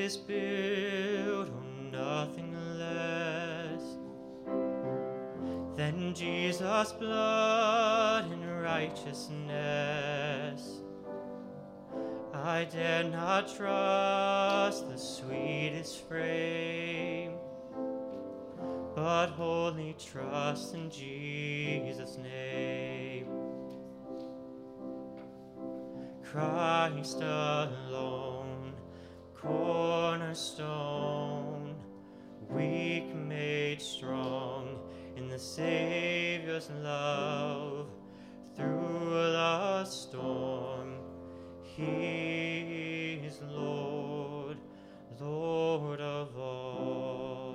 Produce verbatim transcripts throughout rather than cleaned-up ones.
is built on nothing less than Jesus' blood and righteousness. I dare not trust the sweetest frame, but wholly trust in Jesus' name. Christ alone, cornerstone, weak made strong in the Savior's love. Through the storm, He is Lord, Lord of all.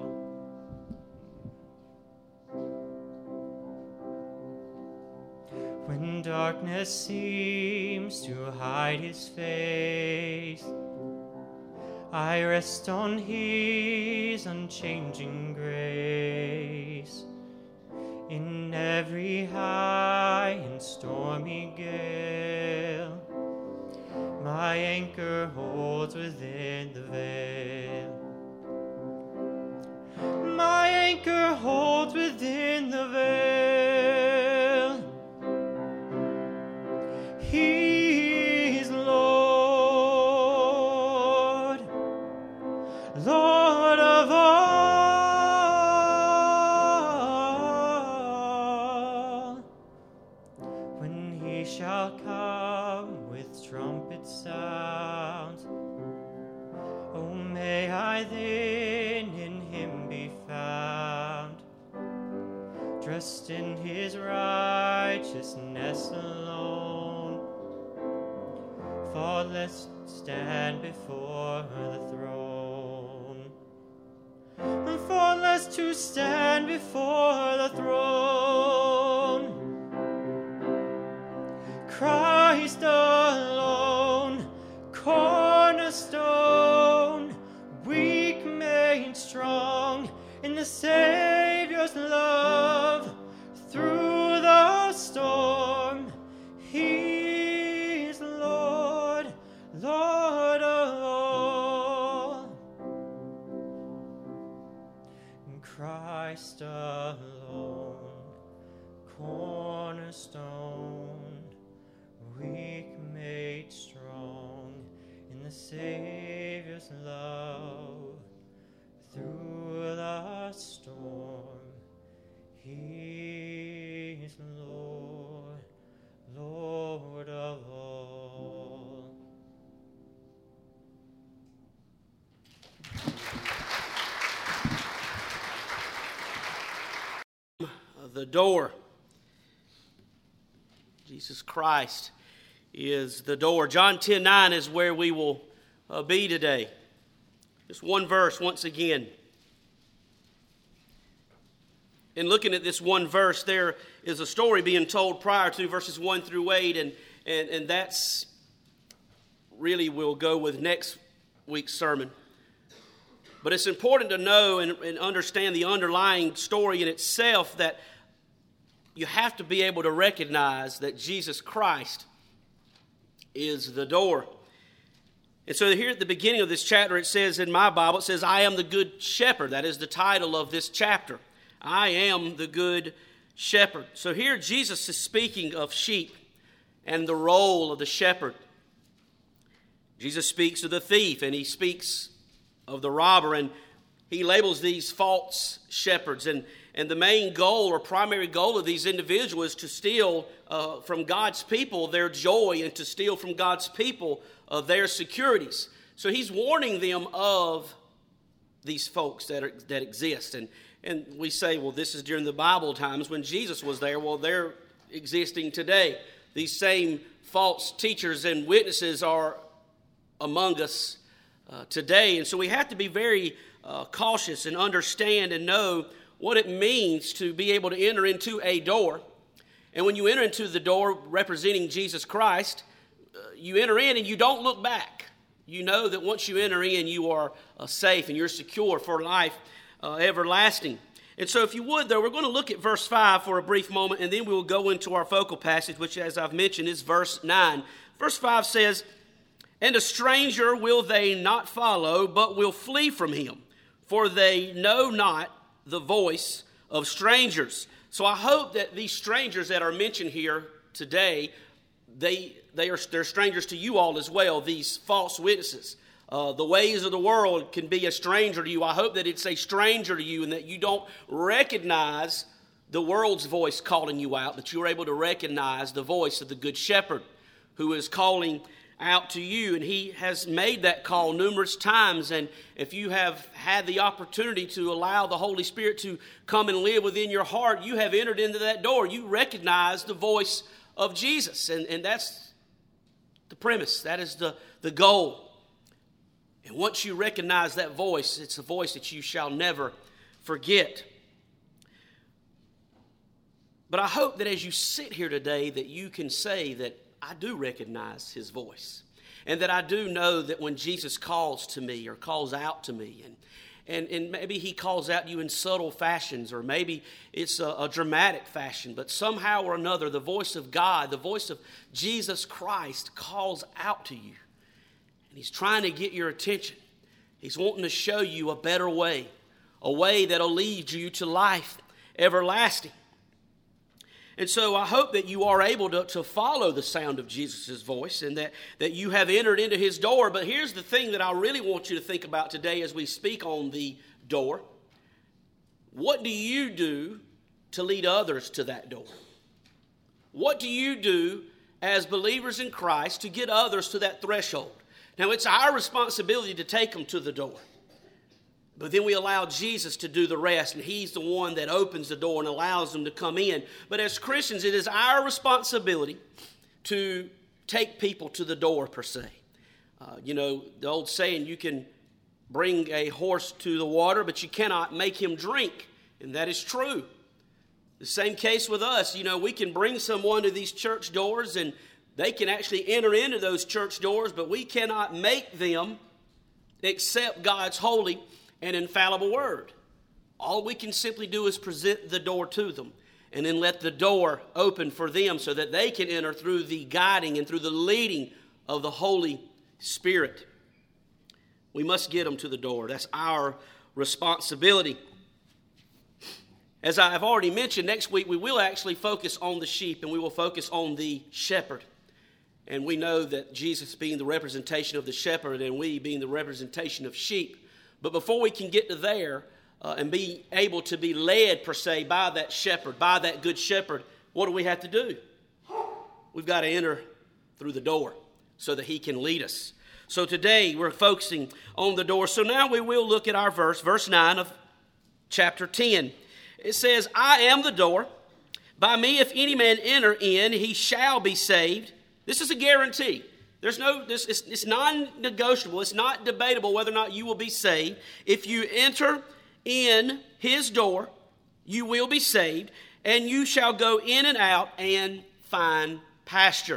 When darkness seems to hide His face, I rest on His unchanging grace. In every high and stormy gale, my anchor holds within the veil. My anchor holds within the veil. He is Lord, Lord of all. When He shall come with trumpet sound, oh, may I then in Him be found, dressed in His righteousness alone, faultless stand before the throne, and faultless to stand before the throne. Christ alone, cornerstone, weak made strong in the Savior's love. Through the storm, He is Lord, Lord of all. And Christ alone, cornerstone, weak made strong in the Savior's love. Through the storm, He is Lord, Lord of all. The door. Jesus Christ is the door. John ten nine is where we will uh, be today. Just one verse once again. In looking at this one verse, there is a story being told prior to verses one through eight, and, and, and that's really will go with next week's sermon. But it's important to know and, and understand the underlying story in itself, that you have to be able to recognize that Jesus Christ is the door. And so here at the beginning of this chapter, it says in my Bible, it says, I am the good shepherd. That is the title of this chapter. I am the good shepherd. So here Jesus is speaking of sheep and the role of the shepherd. Jesus speaks of the thief, and He speaks of the robber, and He labels these false shepherds. And, and the main goal or primary goal of these individuals is to steal uh, from God's people their joy, and to steal from God's people uh, their securities. So He's warning them of these folks that are, that exist. And, and we say, well, this is during the Bible times when Jesus was there. Well, they're existing today. These same false teachers and witnesses are among us uh, today. And so we have to be very uh, cautious and understand and know what it means to be able to enter into a door. And when you enter into the door representing Jesus Christ, uh, you enter in and you don't look back. You know that once you enter in, you are uh, safe and you're secure for life uh, everlasting. And so if you would, though, we're going to look at verse five for a brief moment, and then we will go into our focal passage, which, as I've mentioned, is verse nine. Verse five says, And a stranger will they not follow, but will flee from him, for they know not the voice of strangers. So I hope that these strangers that are mentioned here today, they they are they're strangers to you all as well, these false witnesses. Uh, the ways of the world can be a stranger to you. I hope that it's a stranger to you and that you don't recognize the world's voice calling you out, but you're able to recognize the voice of the Good Shepherd who is calling out to you. And he has made that call numerous times. And if you have had the opportunity to allow the Holy Spirit to come and live within your heart, you have entered into that door. You recognize the voice of Jesus. And, and that's the premise. That is the, the goal. And once you recognize that voice, it's a voice that you shall never forget. But I hope that as you sit here today that you can say that I do recognize his voice. And that I do know that when Jesus calls to me or calls out to me, and and, and maybe he calls out to you in subtle fashions, or maybe it's a, a dramatic fashion, but somehow or another the voice of God, the voice of Jesus Christ calls out to you. And he's trying to get your attention. He's wanting to show you a better way, a way that'll lead you to life everlasting. And so I hope that you are able to, to follow the sound of Jesus' voice and that, that you have entered into his door. But here's the thing that I really want you to think about today as we speak on the door. What do you do to lead others to that door? What do you do as believers in Christ to get others to that threshold? Now, it's our responsibility to take them to the door. But then we allow Jesus to do the rest, and he's the one that opens the door and allows them to come in. But as Christians, it is our responsibility to take people to the door, per se. Uh, you know, the old saying, you can bring a horse to the water, but you cannot make him drink. And that is true. The same case with us. You know, we can bring someone to these church doors, and they can actually enter into those church doors, but we cannot make them accept God's holy and infallible word. All we can simply do is present the door to them and then let the door open for them so that they can enter through the guiding and through the leading of the Holy Spirit. We must get them to the door. That's our responsibility. As I have already mentioned, next week we will actually focus on the sheep and we will focus on the shepherd. And we know that Jesus being the representation of the shepherd and we being the representation of sheep. But before we can get to there uh, and be able to be led, per se, by that shepherd, by that good shepherd, what do we have to do? We've got to enter through the door so that he can lead us. So today we're focusing on the door. So now we will look at our verse, verse nine of chapter ten. It says, I am the door. By me, if any man enter in, he shall be saved. This is a guarantee. There's no, this it's, it's non-negotiable. It's not debatable whether or not you will be saved. If you enter in his door, you will be saved, and you shall go in and out and find pasture.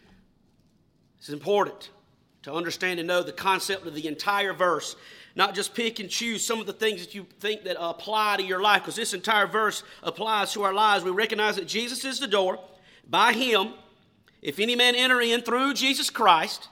It's important to understand and know the concept of the entire verse. Not just pick and choose some of the things that you think that apply to your life, because this entire verse applies to our lives. We recognize that Jesus is the door. By him, if any man enter in through Jesus Christ,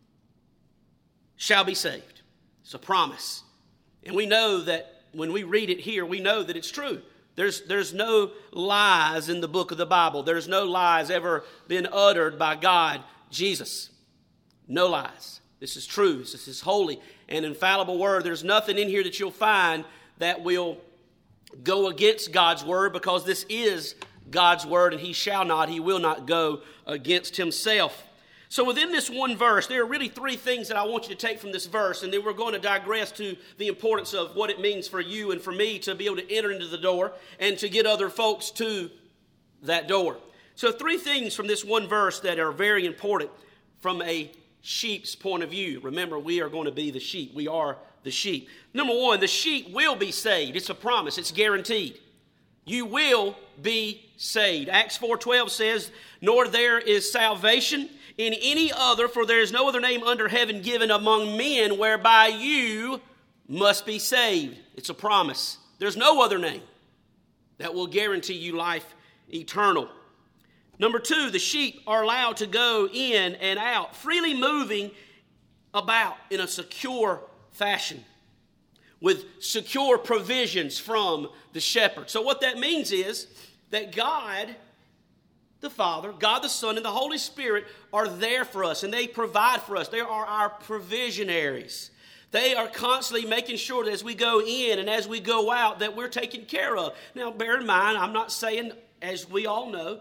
shall be saved. It's a promise. And we know that when we read it here, we know that it's true. There's, there's no lies in the book of the Bible. There's no lies ever been uttered by God, Jesus. No lies. This is true. This is holy and infallible word. There's nothing in here that you'll find that will go against God's word, because this is God's word, and he shall not, he will not go against himself. So within this one verse, there are really three things that I want you to take from this verse, and then we're going to digress to the importance of what it means for you and for me to be able to enter into the door and to get other folks to that door. So three things from this one verse that are very important from a sheep's point of view. Remember, we are going to be the sheep. We are the sheep. Number one, the sheep will be saved. It's a promise. It's guaranteed. You will be saved. Acts four twelve says, nor there is salvation in any other, for there is no other name under heaven given among men whereby you must be saved. It's a promise. There's no other name that will guarantee you life eternal. Number two, the sheep are allowed to go in and out, freely moving about in a secure fashion, with secure provisions from the shepherd. So what that means is that God the Father, God the Son, and the Holy Spirit are there for us, and they provide for us. They are our provisionaries. They are constantly making sure that as we go in and as we go out that we're taken care of. Now, bear in mind, I'm not saying, as we all know,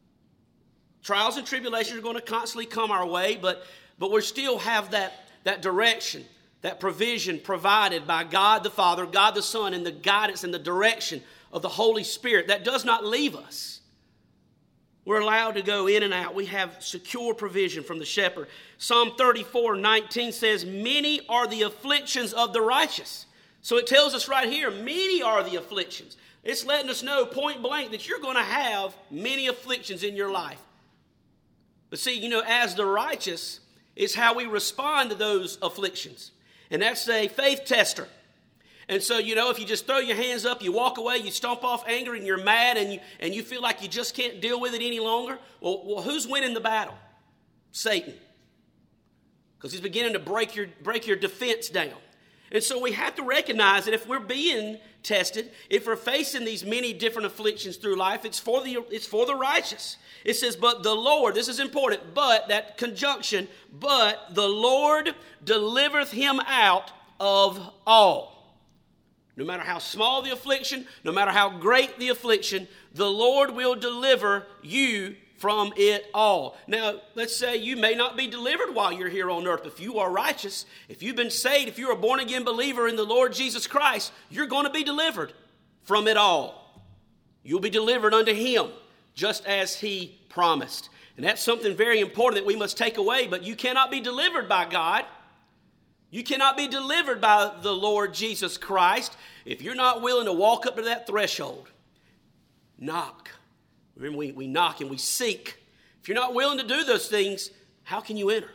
trials and tribulations are going to constantly come our way, but, but we still have that, that direction, that provision provided by God the Father, God the Son, and the guidance and the direction of the Holy Spirit. That does not leave us. We're allowed to go in and out. We have secure provision from the shepherd. Psalm thirty-four nineteen says, many are the afflictions of the righteous. So it tells us right here, many are the afflictions. It's letting us know point blank that you're going to have many afflictions in your life. But see, you know, as the righteous, it's how we respond to those afflictions. And that's a faith tester. And so, you know, if you just throw your hands up, you walk away, you stomp off anger, and you're mad, and you, and you feel like you just can't deal with it any longer, well, well who's winning the battle? Satan. Because he's beginning to break your, break your defense down. And so we have to recognize that if we're being tested, if we're facing these many different afflictions through life, it's for the, it's for the righteous. It says, but the Lord, this is important, but, that conjunction, but the Lord delivereth him out of all. No matter how small the affliction, no matter how great the affliction, the Lord will deliver you from it all. Now, let's say you may not be delivered while you're here on earth. If you are righteous, if you've been saved, if you're a born-again believer in the Lord Jesus Christ, you're going to be delivered from it all. You'll be delivered unto him, just as he promised. And that's something very important that we must take away, but you cannot be delivered by God. You cannot be delivered by the Lord Jesus Christ if you're not willing to walk up to that threshold. Knock. Remember, we, we knock and we seek. If you're not willing to do those things, how can you enter?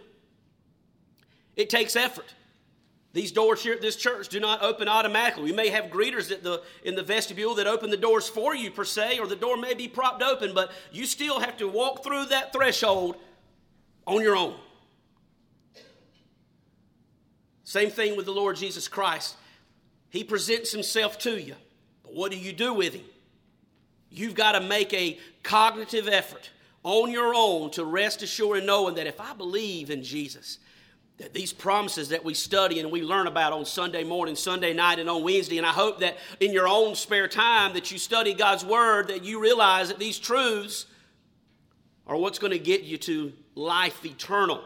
It takes effort. These doors here at this church do not open automatically. We may have greeters at the, in the vestibule that open the doors for you per se, or the door may be propped open, but you still have to walk through that threshold on your own. Same thing with the Lord Jesus Christ. He presents himself to you. But what do you do with him? You've got to make a cognitive effort on your own to rest assured in knowing that if I believe in Jesus, that these promises that we study and we learn about on Sunday morning, Sunday night, and on Wednesday, and I hope that in your own spare time that you study God's Word, that you realize that these truths are what's going to get you to life eternal.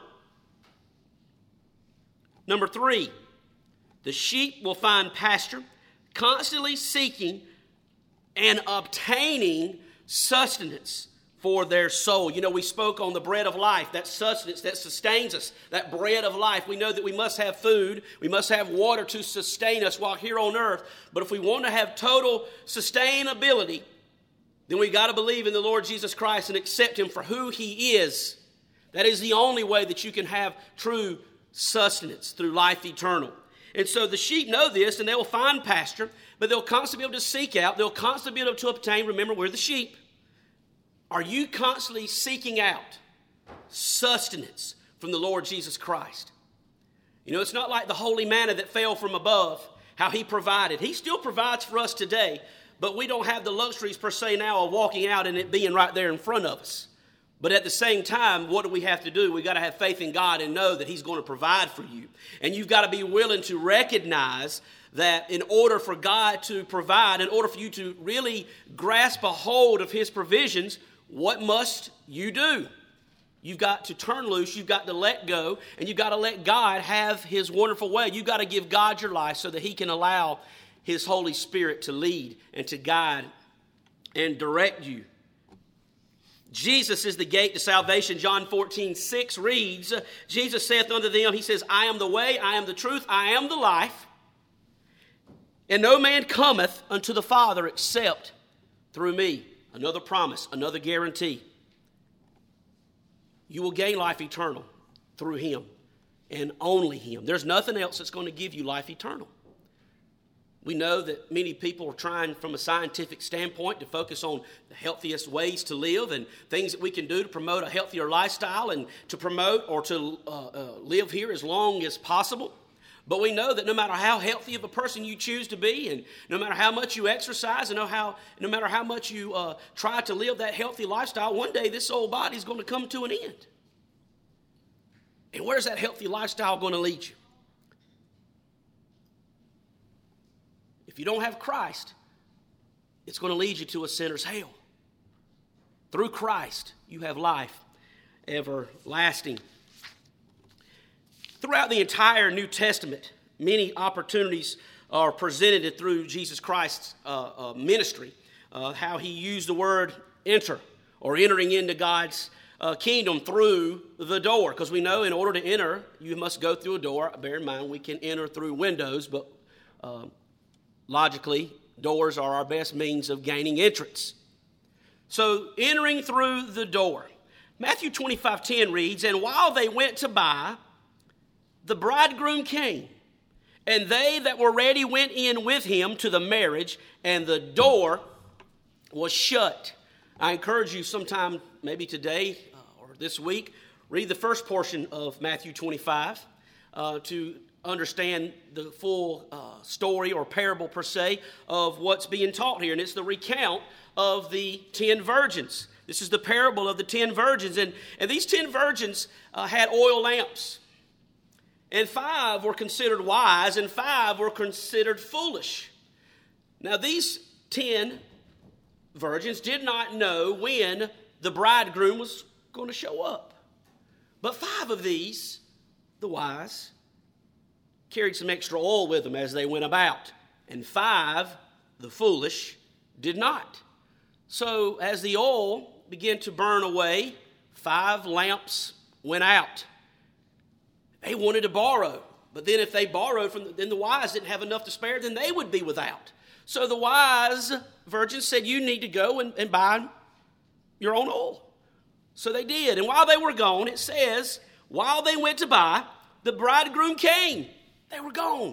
Number three, the sheep will find pasture, constantly seeking and obtaining sustenance for their soul. You know, we spoke on the bread of life, that sustenance that sustains us, that bread of life. We know that we must have food, we must have water to sustain us while here on earth. But if we want to have total sustainability, then we got to believe in the Lord Jesus Christ and accept him for who he is. That is the only way that you can have true sustenance through life eternal. And so the sheep know this, and they will find pasture, but they'll constantly be able to seek out, they'll constantly be able to obtain. Remember, we're the sheep. Are you constantly seeking out sustenance from the Lord Jesus Christ? You know, it's not like the holy manna that fell from above, how he provided. He still provides for us today, but we don't have the luxuries per se now of walking out and it being right there in front of us. But at the same time, what do we have to do? We've got to have faith in God and know that he's going to provide for you. And you've got to be willing to recognize that in order for God to provide, in order for you to really grasp a hold of his provisions, what must you do? You've got to turn loose, you've got to let go, and you've got to let God have his wonderful way. You've got to give God your life so that he can allow his Holy Spirit to lead and to guide and direct you. Jesus is the gate to salvation. John fourteen six reads, Jesus saith unto them, he says, I am the way, I am the truth, I am the life, and no man cometh unto the Father except through me. Another promise, another guarantee. You will gain life eternal through him and only him. There's nothing else that's going to give you life eternal. We know that many people are trying from a scientific standpoint to focus on the healthiest ways to live and things that we can do to promote a healthier lifestyle and to promote or to uh, uh, live here as long as possible. But we know that no matter how healthy of a person you choose to be, and no matter how much you exercise, and no, how, no matter how much you uh, try to live that healthy lifestyle, one day this old body is going to come to an end. And where's that healthy lifestyle going to lead you? If you don't have Christ, it's going to lead you to a sinner's hell. Through Christ, you have life everlasting. Throughout the entire New Testament, many opportunities are presented through Jesus Christ's uh, uh, ministry, uh, how he used the word enter, or entering into God's uh, kingdom through the door. Because we know in order to enter, you must go through a door. Bear in mind, we can enter through windows, but uh, logically, doors are our best means of gaining entrance. So, entering through the door. Matthew twenty-five ten reads, "And while they went to buy, the bridegroom came, and they that were ready went in with him to the marriage, and the door was shut." I encourage you sometime, maybe today uh, or this week, read the first portion of Matthew twenty-five uh, to understand the full uh, story or parable per se of what's being taught here. And it's the recount of the ten virgins. This is the parable of the ten virgins. And, and these ten virgins uh, had oil lamps. And five were considered wise, and five were considered foolish. Now, these ten virgins did not know when the bridegroom was going to show up. But five of these, the wise, carried some extra oil with them as they went about. And five, the foolish, did not. So, as the oil began to burn away, five lamps went out. They wanted to borrow, but then if they borrowed from, the, then the wise didn't have enough to spare, then they would be without. So the wise virgins said, "You need to go and, and buy your own oil." So they did, and while they were gone, it says, while they went to buy, the bridegroom came. They were gone.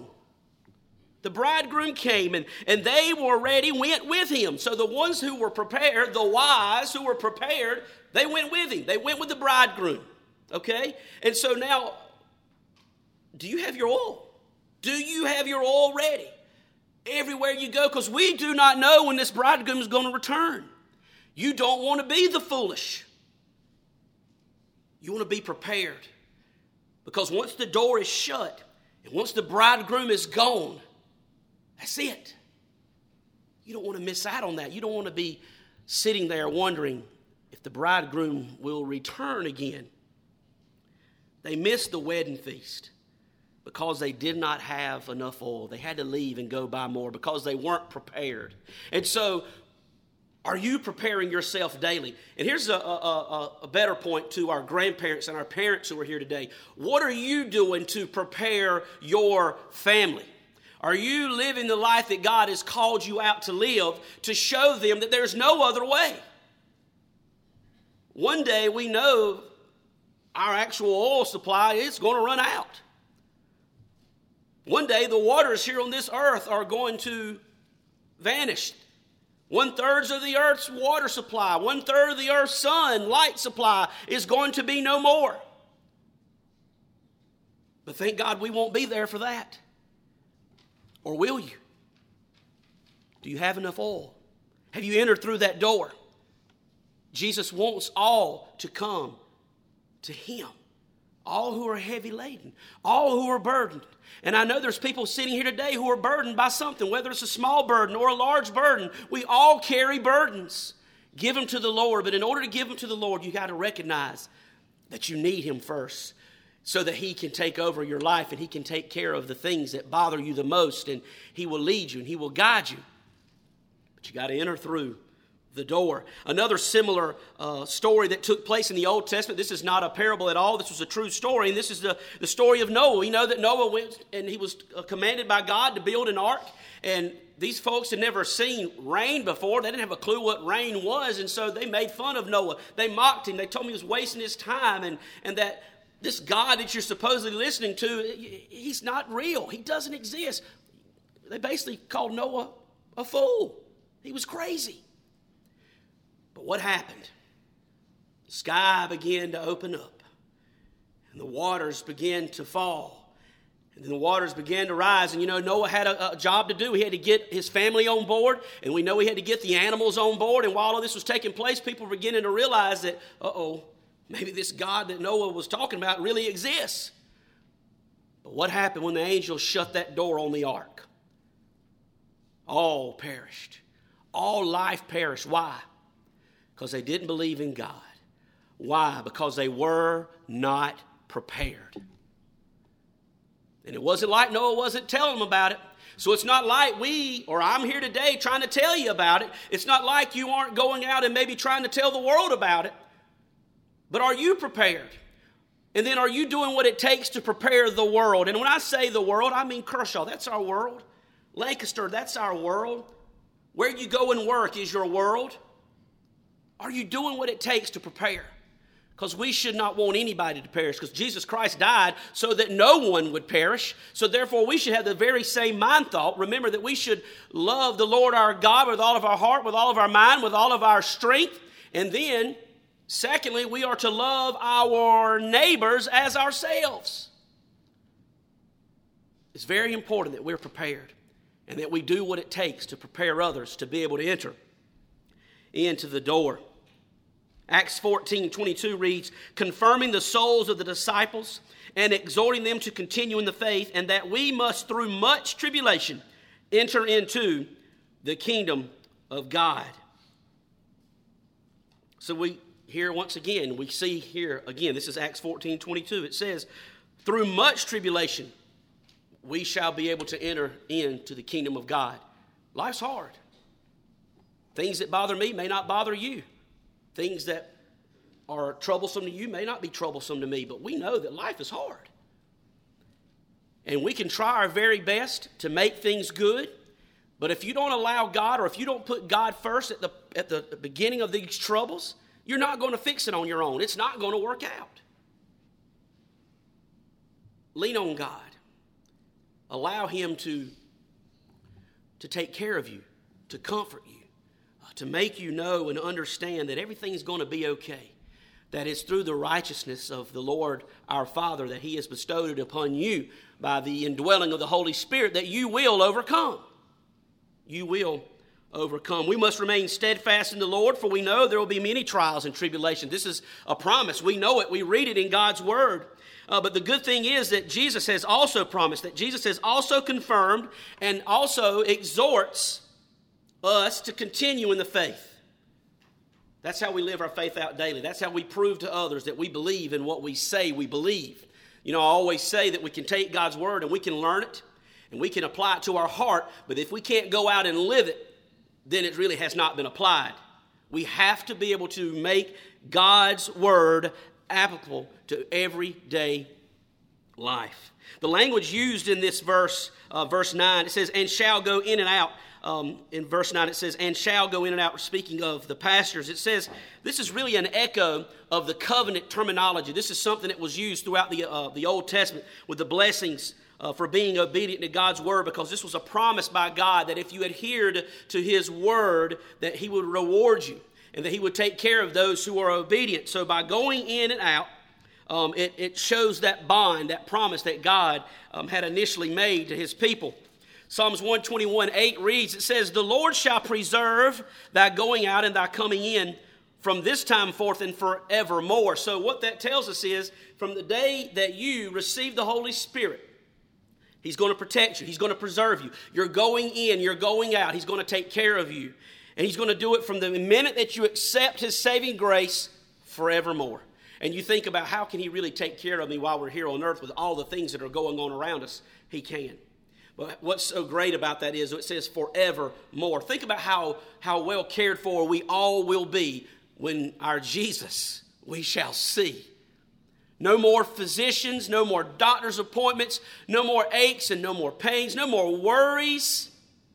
The bridegroom came, and, and they were ready, went with him. So the ones who were prepared, the wise who were prepared, they went with him. They went with the bridegroom, okay? And so now, do you have your oil? Do you have your oil ready? Everywhere you go, because we do not know when this bridegroom is going to return. You don't want to be the foolish. You want to be prepared. Because once the door is shut, and once the bridegroom is gone, that's it. You don't want to miss out on that. You don't want to be sitting there wondering if the bridegroom will return again. They missed the wedding feast because they did not have enough oil. They had to leave and go buy more because they weren't prepared. And so, are you preparing yourself daily? And here's a, a, a better point to our grandparents and our parents who are here today. What are you doing to prepare your family? Are you living the life that God has called you out to live to show them that there's no other way? One day we know our actual oil supply is going to run out. One day the waters here on this earth are going to vanish. One third of the earth's water supply, one third of the earth's sun, light supply is going to be no more. But thank God we won't be there for that. Or will you? Do you have enough oil? Have you entered through that door? Jesus wants all to come to him. All who are heavy laden. All who are burdened. And I know there's people sitting here today who are burdened by something, whether it's a small burden or a large burden. We all carry burdens. Give them to the Lord. But in order to give them to the Lord, you got to recognize that you need him first, so that he can take over your life and he can take care of the things that bother you the most, and he will lead you and he will guide you. But you got to enter through the door. Another similar uh, story that took place in the Old Testament. This is not a parable at all. This was a true story, and this is the, the story of Noah. We know that Noah went and he was commanded by God to build an ark, and these folks had never seen rain before. They didn't have a clue what rain was, and so they made fun of Noah. They mocked him. They told him he was wasting his time, and, and that this God that you're supposedly listening to, he's not real. He doesn't exist. they basically called Noah a fool. He was crazy. But what happened? The sky began to open up, and the waters began to fall. And then the waters began to rise. And, you know, Noah had a, a job to do. He had to get his family on board. And we know he had to get the animals on board. And while all this was taking place, people were beginning to realize that, uh-oh, maybe this God that Noah was talking about really exists. But what happened when the angels shut that door on the ark? All perished. All life perished. Why? Because they didn't believe in God. Why? Because they were not prepared. And it wasn't like Noah wasn't telling them about it. So it's not like we, or I'm here today trying to tell you about it. It's not like you aren't going out and maybe trying to tell the world about it. But are you prepared? And then are you doing what it takes to prepare the world? And when I say the world, I mean Kershaw. That's our world. Lancaster, that's our world. Where you go and work is your world. Are you doing what it takes to prepare? Because we should not want anybody to perish, because Jesus Christ died so that no one would perish. So therefore we should have the very same mind thought. Remember that we should love the Lord our God with all of our heart, with all of our mind, with all of our strength. And then, secondly, we are to love our neighbors as ourselves. It's very important that we're prepared and that we do what it takes to prepare others to be able to enter into the door. Acts fourteen twenty-two reads, confirming the souls of the disciples and exhorting them to continue in the faith, and that we must through much tribulation enter into the kingdom of God. So we here once again, we see here again, this is Acts fourteen twenty-two. It says, through much tribulation we shall be able to enter into the kingdom of God. Life's hard. Things that bother me may not bother you. Things that are troublesome to you may not be troublesome to me, but we know that life is hard. And we can try our very best to make things good, but if you don't allow God, or if you don't put God first at the, at the beginning of these troubles, you're not going to fix it on your own. It's not going to work out. Lean on God. Allow Him to, to take care of you, to comfort you, to make you know and understand that everything's going to be okay. That it's through the righteousness of the Lord our Father that He has bestowed it upon you by the indwelling of the Holy Spirit that you will overcome. You will overcome. We must remain steadfast in the Lord, for we know there will be many trials and tribulations. This is a promise. We know it. We read it in God's Word. Uh, but the good thing is that Jesus has also promised, that Jesus has also confirmed and also exhorts us to continue in the faith. That's how we live our faith out daily. That's how we prove to others that we believe in what we say we believe. You know, I always say that we can take God's Word and we can learn it and we can apply it to our heart, but if we can't go out and live it, then it really has not been applied. We have to be able to make God's Word applicable to everyday life. The language used in this verse, uh, verse nine, it says, and shall go in and out. Um, in verse nine it says, and shall go in and out, speaking of the pastors. It says, this is really an echo of the covenant terminology. This is something that was used throughout the, uh, the Old Testament with the blessings uh, for being obedient to God's Word, because this was a promise by God that if you adhered to His Word, that He would reward you and that He would take care of those who are obedient. So by going in and out, um, it, it shows that bond, that promise that God um, had initially made to His people. Psalms one twenty-one eight reads, it says, the Lord shall preserve thy going out and thy coming in from this time forth and forevermore. So what that tells us is, from the day that you receive the Holy Spirit, He's going to protect you. He's going to preserve you. You're going in, you're going out. He's going to take care of you. And He's going to do it from the minute that you accept His saving grace forevermore. And you think about, how can He really take care of me while we're here on earth with all the things that are going on around us? He can. But what's so great about that is it says forevermore. Think about how, how well cared for we all will be when our Jesus we shall see. No more physicians, no more doctor's appointments, no more aches and no more pains, no more worries.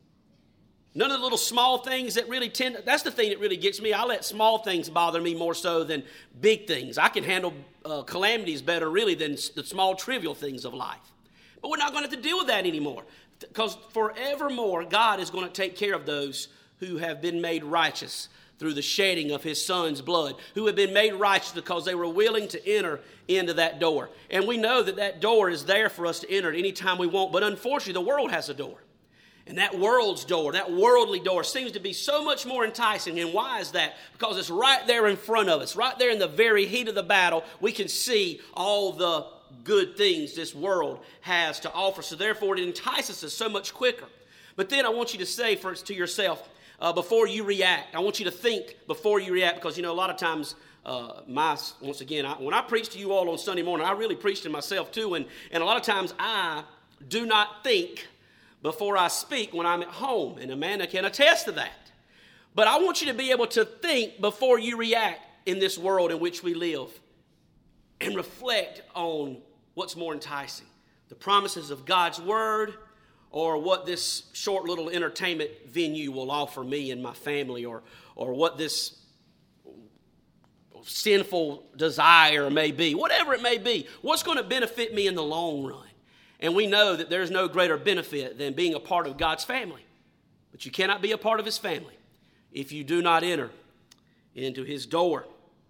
None of the little small things that really tend to, that's the thing that really gets me. I let small things bother me more so than big things. I can handle uh, calamities better really than the small trivial things of life. But we're not going to have to deal with that anymore. Because forevermore, God is going to take care of those who have been made righteous through the shedding of his son's blood, who have been made righteous because they were willing to enter into that door. And we know that that door is there for us to enter at any time we want. But unfortunately, the world has a door. And that world's door, that worldly door, seems to be so much more enticing. And why is that? Because it's right there in front of us, right there in the very heat of the battle. We can see all the good things this world has to offer. So therefore, it entices us so much quicker. But then I want you to say for to yourself, uh, before you react, I want you to think before you react. Because, you know, a lot of times, uh, my once again, I, when I preach to you all on Sunday morning, I really preach to myself too. And, and a lot of times I do not think before I speak when I'm at home, and Amanda can attest to that. But I want you to be able to think before you react in this world in which we live, and reflect on what's more enticing, the promises of God's word, or what this short little entertainment venue will offer me and my family, or, or what this sinful desire may be, whatever it may be. What's going to benefit me in the long run? And we know that there's no greater benefit than being a part of God's family. But you cannot be a part of his family if you do not enter into his door.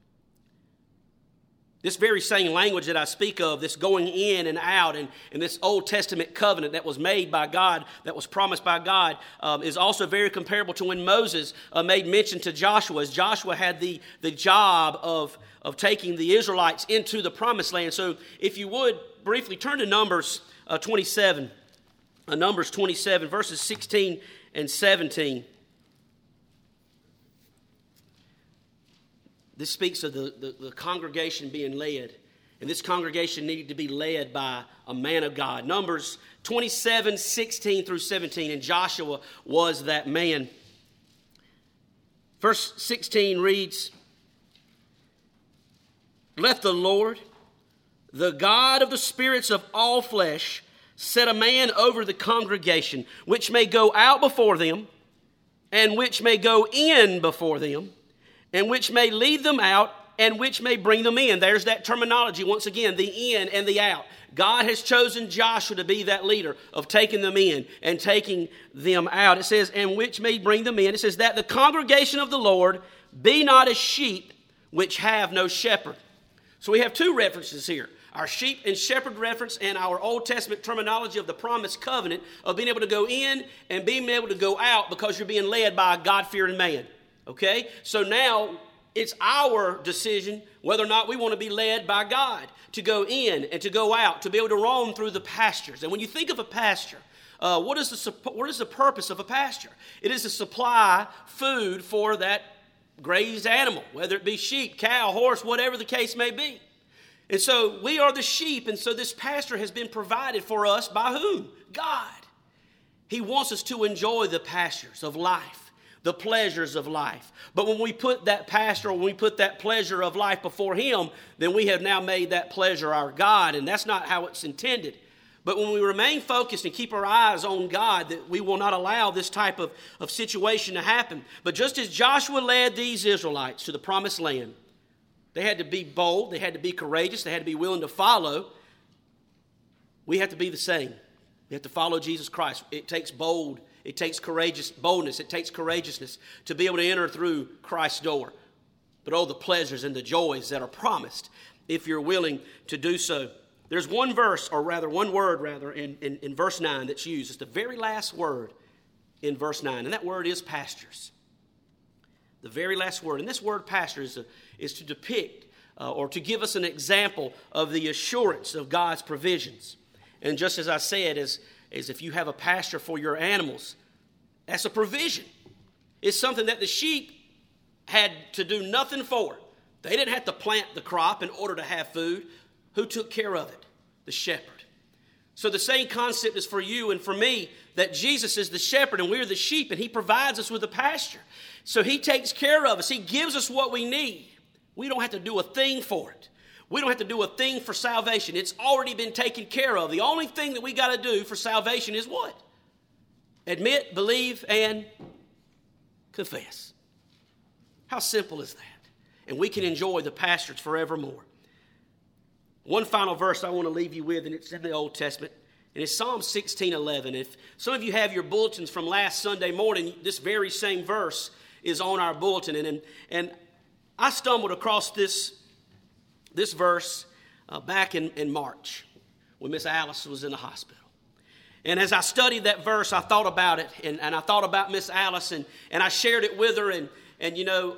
This very same language that I speak of, this going in and out, and, and this Old Testament covenant that was made by God, that was promised by God, um, is also very comparable to when Moses uh, made mention to Joshua, as Joshua had the, the job of, of taking the Israelites into the promised land. So if you would briefly turn to Numbers Uh, twenty-seven, uh, Numbers twenty-seven, verses sixteen and seventeen. This speaks of the, the, the congregation being led. And this congregation needed to be led by a man of God. Numbers twenty-seven, sixteen through seventeen. And Joshua was that man. Verse sixteen reads, "Let the Lord, the God of the spirits of all flesh, set a man over the congregation, which may go out before them, and which may go in before them, and which may lead them out, and which may bring them in." There's that terminology once again, the in and the out. God has chosen Joshua to be that leader of taking them in and taking them out. It says, "and which may bring them in." It says, "that the congregation of the Lord be not as sheep which have no shepherd." So we have two references here. Our sheep and shepherd reference, and our Old Testament terminology of the promised covenant of being able to go in and being able to go out because you're being led by a God-fearing man. Okay? So now it's our decision whether or not we want to be led by God to go in and to go out, to be able to roam through the pastures. And when you think of a pasture, uh, what is the what is the purpose of a pasture? It is to supply food for that grazed animal, whether it be sheep, cow, horse, whatever the case may be. And so we are the sheep, and so this pasture has been provided for us by whom? God. He wants us to enjoy the pastures of life, the pleasures of life. But when we put that pasture, when we put that pleasure of life before him, then we have now made that pleasure our God, and that's not how it's intended. But when we remain focused and keep our eyes on God, that we will not allow this type of, of situation to happen. But just as Joshua led these Israelites to the promised land, they had to be bold, they had to be courageous, they had to be willing to follow. We have to be the same. We have to follow Jesus Christ. It takes bold, it takes courageous boldness, it takes courageousness to be able to enter through Christ's door. But oh, the pleasures and the joys that are promised if you're willing to do so. There's one verse, or rather one word rather, in, in, in verse nine that's used. It's the very last word in verse nine, and that word is pastures. The very last word. And this word pasture is, a, is to depict uh, or to give us an example of the assurance of God's provisions. And just as I said, as, as if you have a pasture for your animals, that's a provision. It's something that the sheep had to do nothing for. They didn't have to plant the crop in order to have food. Who took care of it? The shepherd. So the same concept is for you and for me, that Jesus is the shepherd and we're the sheep, and he provides us with a pasture. So he takes care of us. He gives us what we need. We don't have to do a thing for it. We don't have to do a thing for salvation. It's already been taken care of. The only thing that we got to do for salvation is what? Admit, believe, and confess. How simple is that? And we can enjoy the pastures forevermore. One final verse I want to leave you with, and it's in the Old Testament. And it's Psalm sixteen eleven. If some of you have your bulletins from last Sunday morning, this very same verse is on our bulletin. And, and, and I stumbled across this, this verse uh, back in, in March when Miss Alice was in the hospital. And as I studied that verse, I thought about it, and, and I thought about Miss Alice, and, and I shared it with her, and, and, you know,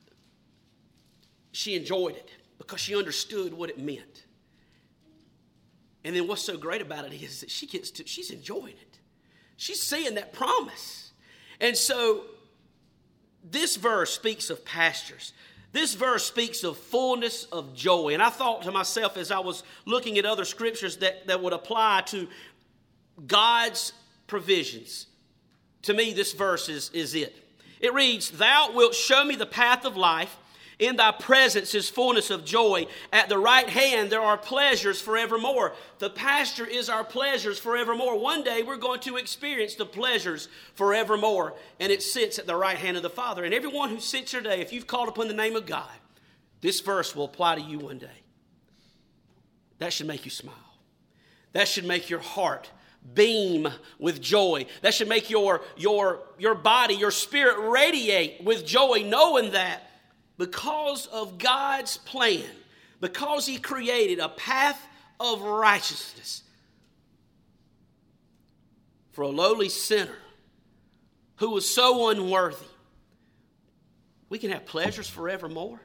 she enjoyed it because she understood what it meant. And then what's so great about it is that she gets to, she's enjoying it. She's seeing that promise. And so this verse speaks of pastures. This verse speaks of fullness of joy. And I thought to myself as I was looking at other scriptures that, that would apply to God's provisions. To me, this verse is, is it. It reads, "Thou wilt show me the path of life. In thy presence is fullness of joy. At the right hand there are pleasures forevermore." The pasture is our pleasures forevermore. One day we're going to experience the pleasures forevermore. And it sits at the right hand of the Father. And everyone who sits here today, if you've called upon the name of God, this verse will apply to you one day. That should make you smile. That should make your heart beam with joy. That should make your, your, your body, your spirit radiate with joy, knowing that because of God's plan, because He created a path of righteousness for a lowly sinner who was so unworthy, we can have pleasures forevermore.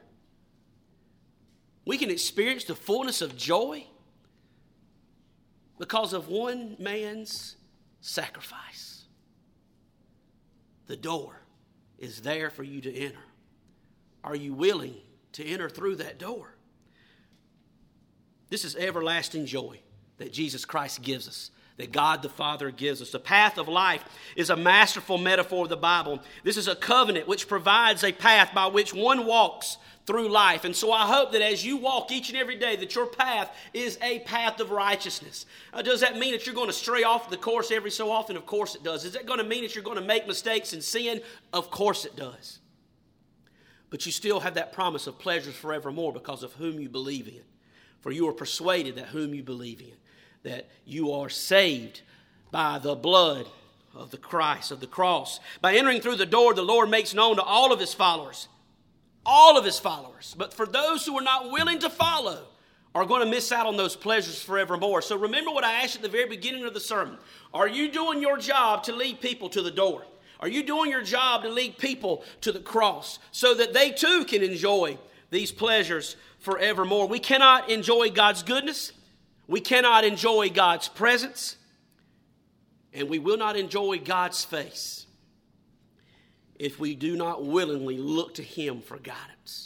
We can experience the fullness of joy because of one man's sacrifice. The door is there for you to enter. Are you willing to enter through that door? This is everlasting joy that Jesus Christ gives us, that God the Father gives us. The path of life is a masterful metaphor of the Bible. This is a covenant which provides a path by which one walks through life. And so I hope that as you walk each and every day, that your path is a path of righteousness. Uh, does that mean that you're going to stray off the course every so often? Of course it does. Is that going to mean that you're going to make mistakes and sin? Of course it does. But you still have that promise of pleasures forevermore because of whom you believe in. For you are persuaded that whom you believe in, that you are saved by the blood of the Christ, of the cross. By entering through the door, the Lord makes known to all of His followers, all of His followers. But for those who are not willing to follow, are going to miss out on those pleasures forevermore. So remember what I asked at the very beginning of the sermon. Are you doing your job to lead people to the door? Are you doing your job to lead people to the cross so that they too can enjoy these pleasures forevermore? We cannot enjoy God's goodness. We cannot enjoy God's presence. And we will not enjoy God's face if we do not willingly look to Him for guidance.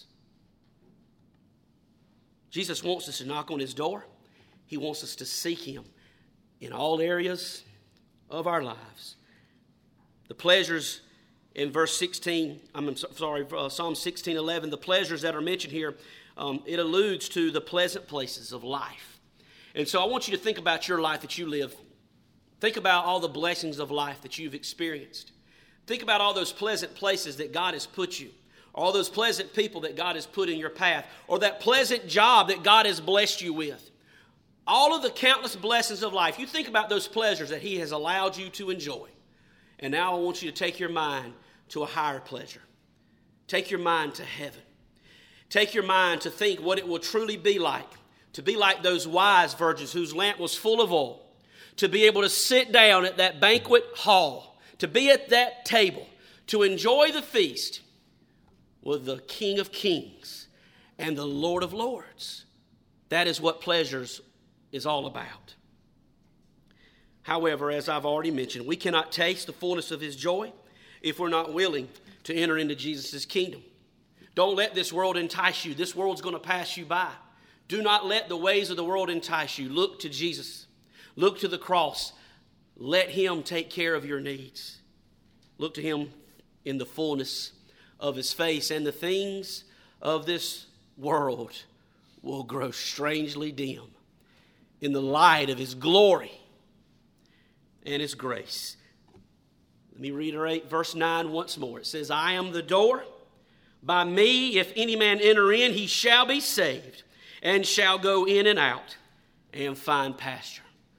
Jesus wants us to knock on His door. He wants us to seek Him in all areas of our lives. The pleasures in verse sixteen, I'm sorry, uh, Psalm sixteen eleven, the pleasures that are mentioned here, um, it alludes to the pleasant places of life. And so I want you to think about your life that you live. Think about all the blessings of life that you've experienced. Think about all those pleasant places that God has put you, all those pleasant people that God has put in your path, or that pleasant job that God has blessed you with. All of the countless blessings of life. You think about those pleasures that He has allowed you to enjoy. And now I want you to take your mind to a higher pleasure. Take your mind to heaven. Take your mind to think what it will truly be like to be like those wise virgins whose lamp was full of oil, to be able to sit down at that banquet hall, to be at that table, to enjoy the feast with the King of Kings and the Lord of Lords. That is what pleasures is all about. However, as I've already mentioned, we cannot taste the fullness of His joy if we're not willing to enter into Jesus' kingdom. Don't let this world entice you. This world's going to pass you by. Do not let the ways of the world entice you. Look to Jesus. Look to the cross. Let Him take care of your needs. Look to Him in the fullness of His face, and the things of this world will grow strangely dim in the light of His glory and His grace. Let me reiterate verse nine once more. It says, I am the door. By me, if any man enter in, he shall be saved, and shall go in and out and find pasture.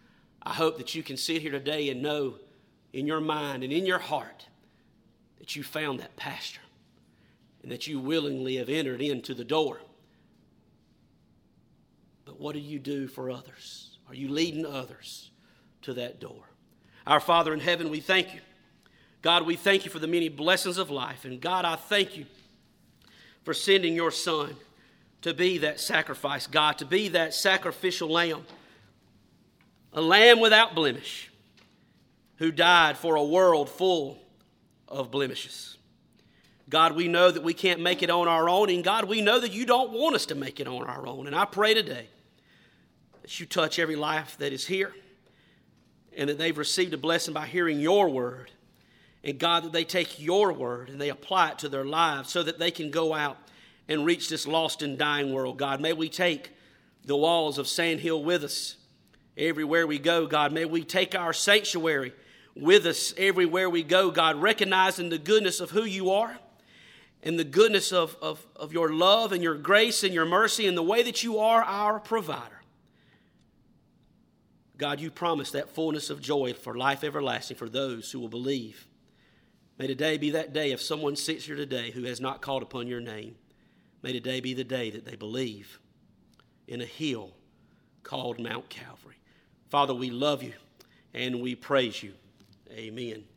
I hope that you can sit here today and know in your mind and in your heart that you found that pasture and that you willingly have entered into the door. But what do you do for others? Are you leading others to that door? Our Father in heaven, we thank you. God, we thank you for the many blessings of life. And God, I thank you for sending your Son to be that sacrifice, God, to be that sacrificial lamb, a lamb without blemish, who died for a world full of blemishes. God, we know that we can't make it on our own, and God, we know that you don't want us to make it on our own. And I pray today that you touch every life that is here, and that they've received a blessing by hearing your word. And God, that they take your word and they apply it to their lives so that they can go out and reach this lost and dying world. God, may we take the walls of Sand Hill with us everywhere we go. God, may we take our sanctuary with us everywhere we go. God, recognizing the goodness of who you are and the goodness of, of, of your love and your grace and your mercy and the way that you are our provider. God, you promised that fullness of joy for life everlasting for those who will believe. May today be that day if someone sits here today who has not called upon your name. May today be the day that they believe in a hill called Mount Calvary. Father, we love you and we praise you. Amen.